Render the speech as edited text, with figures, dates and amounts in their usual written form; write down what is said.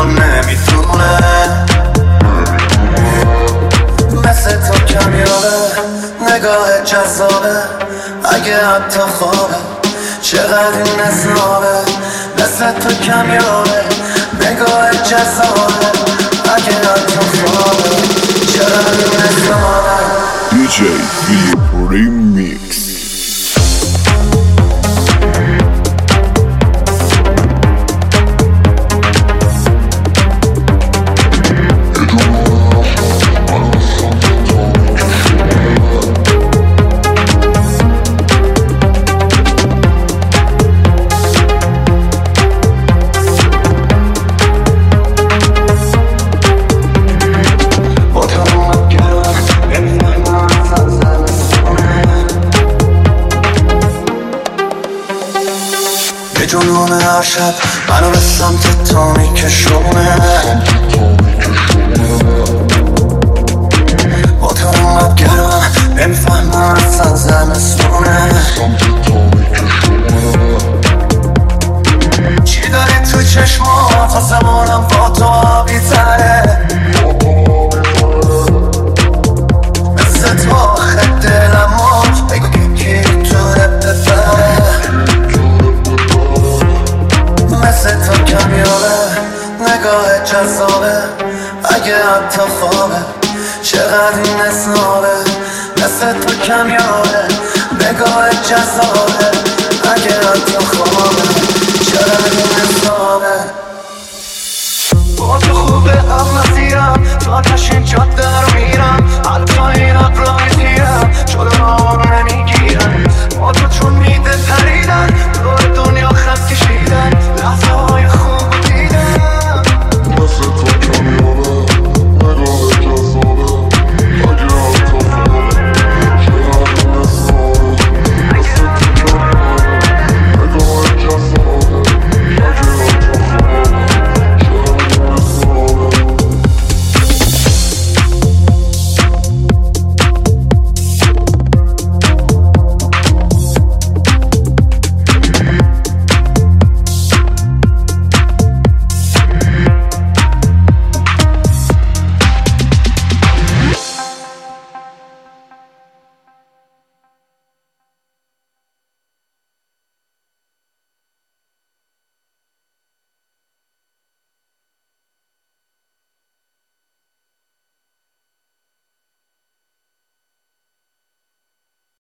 نمیتونه مثل تو کمیابه، نگاه جذابه اگه حتی خوابه، چقدر این نصابه. مثل تو کمیابه، نگاه جذابه اگه حتی خوابه، چقدر این نصابه. DJ Philip Remix. جنون هر شب منو به سمت تو میکشونه، با تو اومد گرم نمیفهمم اصلا زمستونه. چی داری تو چشمات تا زمانم با تو آبی تره، مثل تو آخه دلمو بگو کی تو ببره. مثل تو کمیابه، نگاه جذابه اگه حتی خوابه، چقدر این نصابه. مثل تو کمیابه، نگاه جذابه اگه حتی خوابه.